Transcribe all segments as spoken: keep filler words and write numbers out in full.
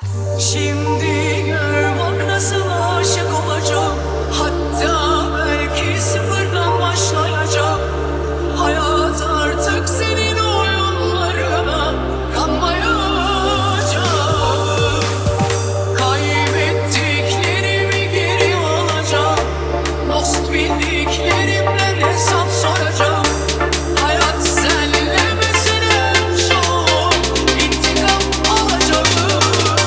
Şimdi gör bak nasıl aşık olacağım. Hatta belki sıfırdan başlayacağım. Hayat artık senin oyunlarına kanmayacağım. Kaybettiklerimi geri alacağım. Dost bildiklerimden hesap soracağım. Hayat senle meselem çok, intikam alacağım.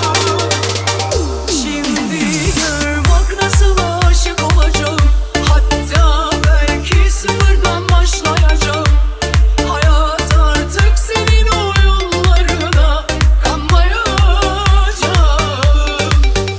Şimdi gör bak nasıl aşık olacağım. Hatta belki sıfırdan başlayacağım. Hayat artık senin oyunlarına kanmayacağım.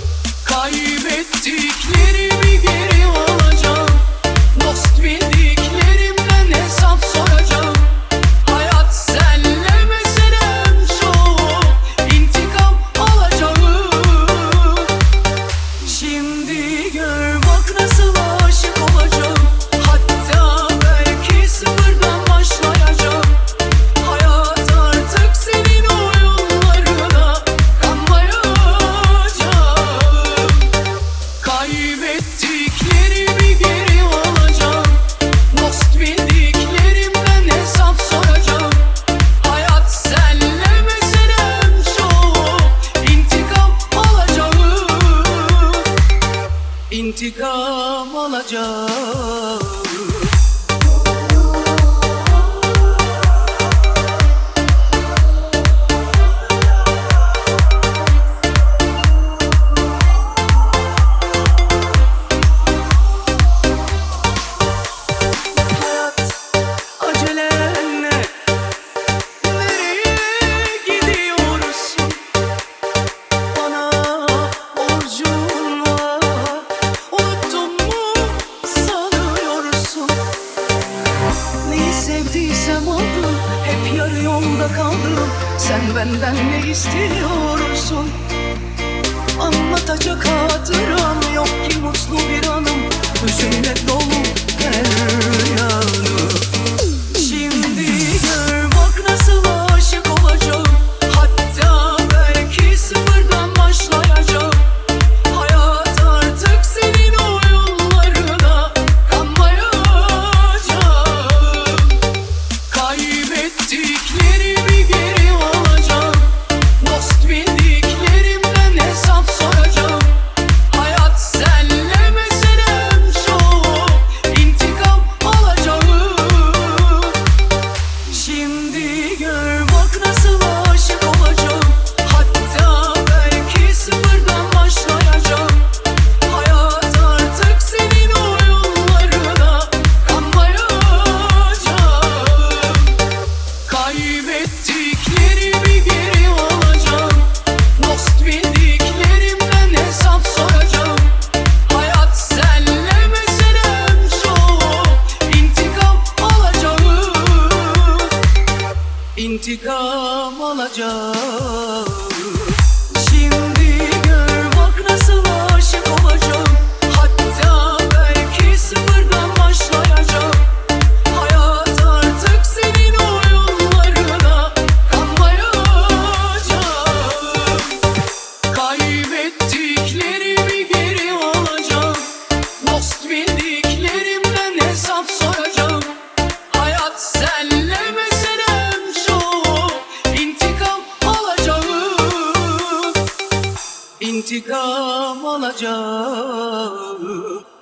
Kaybettiklerimi geri alacağım. Dost bildiklerimden hesap soracağım. Hayat senle meselem çok, intikam alacağım. Şimdi gör bak nasıl aşık olacağım. Hatta belki sıfırdan başlayacağım. Hayat artık senin oyunlarına kanmayacağım. Kaybettiklerimi geri alacağım. Dost bildiklerimden hesap soracağım. Hayat senle meselem çok, intikam alacağım. İntikam alacağım. Hayat acelenle nereye gidiyorsun? Bana borcun var, unuttun mu sanıyorsun? Neyi sevdiysem aldım, hep yarı yolda kaldım. Sen benden ne istiyorsun? Anlatacak hatıram yok ki mutlu bir anım. Hüzünle dolu her yanım. Şimdi gör bak nasıl aşık olacağım. Hatta belki sıfırdan başlayacağım. Hayat artık senin oyunlarına kanmayacağım. Kaybettiklerimi geri alacağım. Dost bildiklerimden hesap soracağım. Hayat senle meselem çok, intikam alacağım. Şimdi gör bak nasıl aşık olacağım. Hatta belki sıfırdan başlayacağım. Hayat artık senin oyunlarına kanmayacağım. Kaybettiklerimi geri alacağım. Dost bildiklerimden hesap soracağım. Hayat senle meselem çok, intikam alacağım. İntikam alacağım. Şimdi gör bak nasıl aşık olacağım. Hatta belki sıfırdan başlayacağım. Hayat artık senin oyunlarına kanmayacağım. Kaybettiklerimi geri alacağım. Dost bildiklerimden hesap soracağım. Hayat senle meselem çok, intikam alacağım. İntikam alacağım.